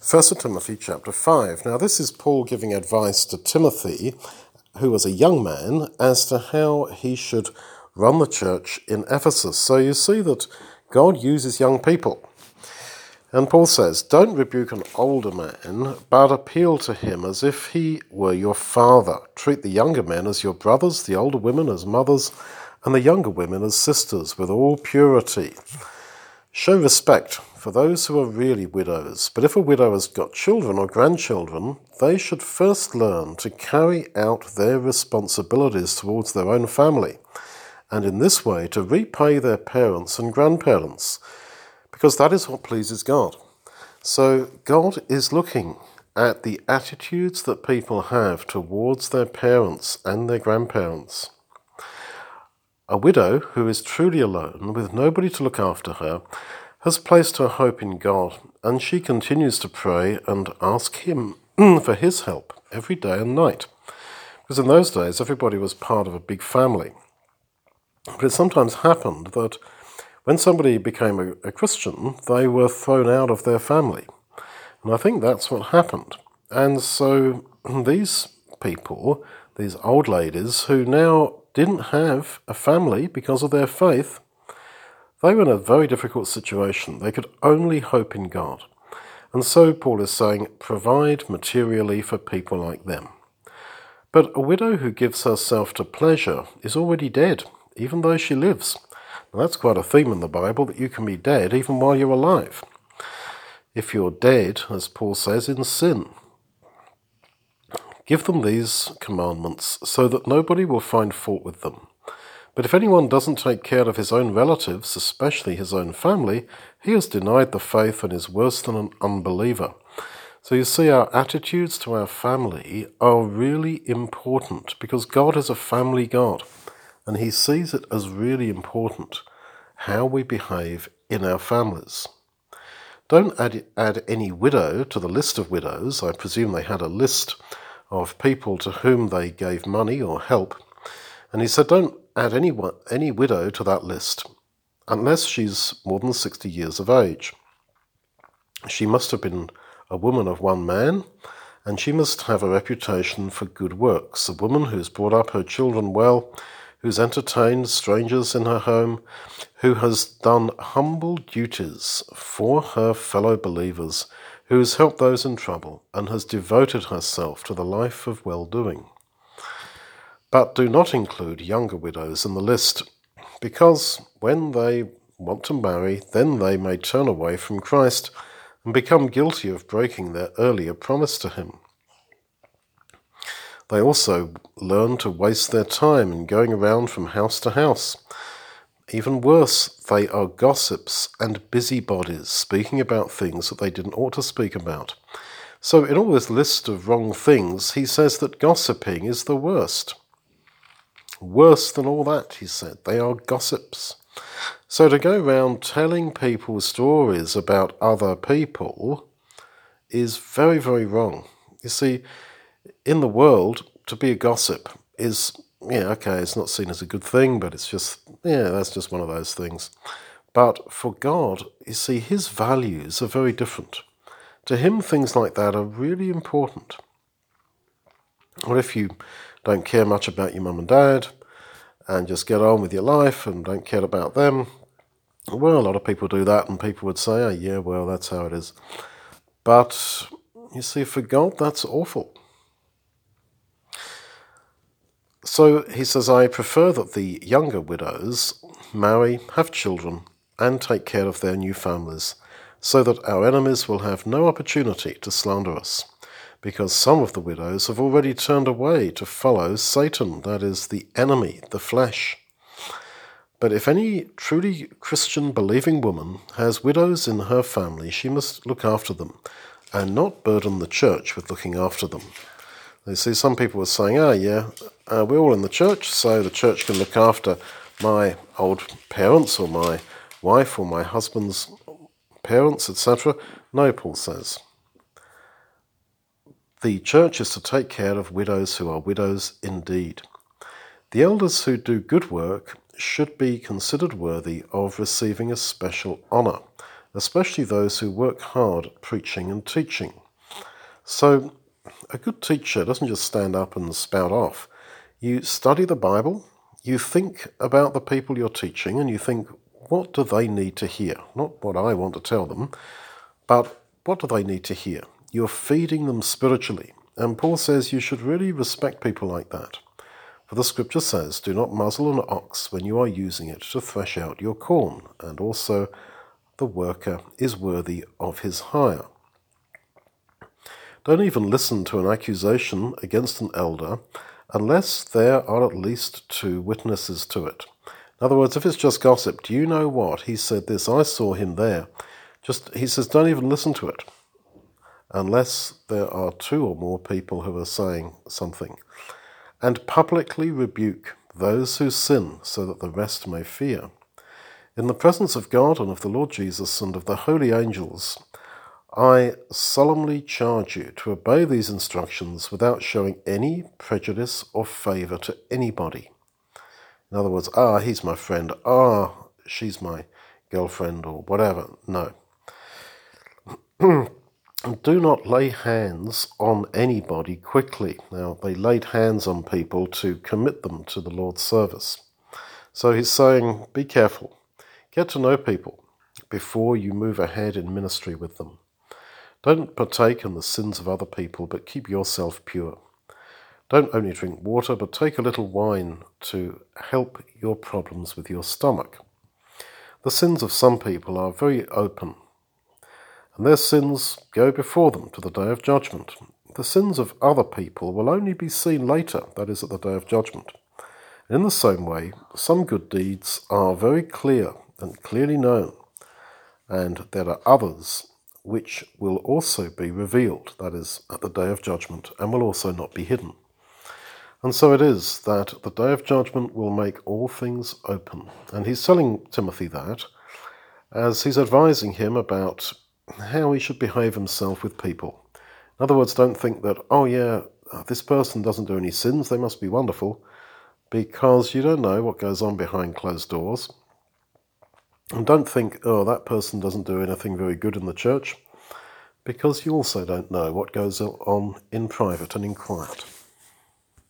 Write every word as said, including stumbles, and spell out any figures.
First Timothy chapter five. Now this is Paul giving advice to Timothy, who was a young man, as to how he should run the church in Ephesus. So you see that God uses young people. And Paul says, don't rebuke an older man, but appeal to him as if he were your father. Treat the younger men as your brothers, the older women as mothers, and the younger women as sisters, with all purity. Show respect for those who are really widows, but if a widow has got children or grandchildren, they should first learn to carry out their responsibilities towards their own family, and in this way to repay their parents and grandparents, because that is what pleases God. So God is looking at the attitudes that people have towards their parents and their grandparents. A widow who is truly alone, with nobody to look after her, has placed her hope in God, and she continues to pray and ask him for his help every day and night. Because in those days, everybody was part of a big family. But it sometimes happened that when somebody became a, a Christian, they were thrown out of their family. And I think that's what happened. And so these people, these old ladies, who now didn't have a family because of their faith, they were in a very difficult situation. They could only hope in God. And so Paul is saying, provide materially for people like them. But a widow who gives herself to pleasure is already dead, even though she lives. Now, that's quite a theme in the Bible, that you can be dead even while you're alive. If you're dead, as Paul says, in sin, give them these commandments so that nobody will find fault with them. But if anyone doesn't take care of his own relatives, especially his own family, he has denied the faith and is worse than an unbeliever. So you see, our attitudes to our family are really important, because God is a family God, and he sees it as really important how we behave in our families. Don't add, add any widow to the list of widows. I presume they had a list of people to whom they gave money or help. And he said, don't add any, any widow to that list, unless she's more than sixty years of age. She must have been a woman of one man, and she must have a reputation for good works, a woman who's brought up her children well, who's entertained strangers in her home, who has done humble duties for her fellow believers, who has helped those in trouble, and has devoted herself to the life of well-doing. But do not include younger widows in the list, because when they want to marry, then they may turn away from Christ and become guilty of breaking their earlier promise to him. They also learn to waste their time in going around from house to house. Even worse, they are gossips and busybodies, speaking about things that they didn't ought to speak about. So in all this list of wrong things, he says that gossiping is the worst. Worse than all that, he said. They are gossips. So to go around telling people stories about other people is very, very wrong. You see, in the world, to be a gossip is, yeah, okay, it's not seen as a good thing, but it's just, yeah, that's just one of those things. But for God, you see, his values are very different. To him, things like that are really important. Or if you don't care much about your mum and dad and just get on with your life and don't care about them, well, a lot of people do that, and people would say, oh, yeah, well, that's how it is. But, you see, for God, that's awful. So he says, I prefer that the younger widows marry, have children, and take care of their new families, so that our enemies will have no opportunity to slander us, because some of the widows have already turned away to follow Satan, that is, the enemy, the flesh. But if any truly Christian believing woman has widows in her family, she must look after them, and not burden the church with looking after them. You see, some people were saying, oh yeah, uh, we're all in the church, so the church can look after my old parents or my wife or my husband's parents, et cetera. No, Paul says. The church is to take care of widows who are widows indeed. The elders who do good work should be considered worthy of receiving a special honour, especially those who work hard at preaching and teaching. So a good teacher doesn't just stand up and spout off. You study the Bible, you think about the people you're teaching, and you think, what do they need to hear? Not what I want to tell them, but what do they need to hear? You're feeding them spiritually. And Paul says you should really respect people like that. For the scripture says, do not muzzle an ox when you are using it to thresh out your corn, and also the worker is worthy of his hire. Don't even listen to an accusation against an elder unless there are at least two witnesses to it. In other words, if it's just gossip, do you know what? He said this, I saw him there. Just, he says, don't even listen to it unless there are two or more people who are saying something. And publicly rebuke those who sin so that the rest may fear. In the presence of God and of the Lord Jesus and of the holy angels, I solemnly charge you to obey these instructions without showing any prejudice or favour to anybody. In other words, ah, he's my friend, ah, she's my girlfriend, or whatever. No. Do not lay hands on anybody quickly. Now, they laid hands on people to commit them to the Lord's service. So he's saying, be careful. Get to know people before you move ahead in ministry with them. Don't partake in the sins of other people, but keep yourself pure. Don't only drink water, but take a little wine to help your problems with your stomach. The sins of some people are very open, and their sins go before them to the day of judgment. The sins of other people will only be seen later, that is, at the day of judgment. In the same way, some good deeds are very clear and clearly known, and there are others which will also be revealed, that is, at the day of judgment, and will also not be hidden. And so it is that the day of judgment will make all things open. And he's telling Timothy that as he's advising him about how he should behave himself with people. In other words, don't think that, oh yeah, this person doesn't do any sins, they must be wonderful, because you don't know what goes on behind closed doors. And don't think, oh, that person doesn't do anything very good in the church, because you also don't know what goes on in private and in quiet.